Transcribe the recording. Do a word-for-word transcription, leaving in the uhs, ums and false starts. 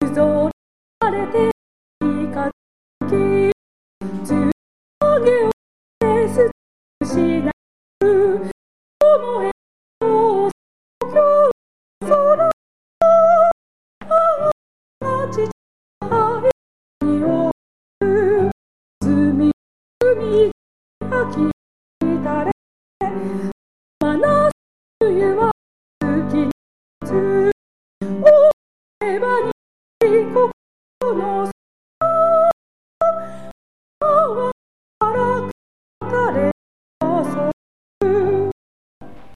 ぞられていかきつげをですしなく思えを今日空がちはえにおる罪海がきたれ真夏冬は月につおえばに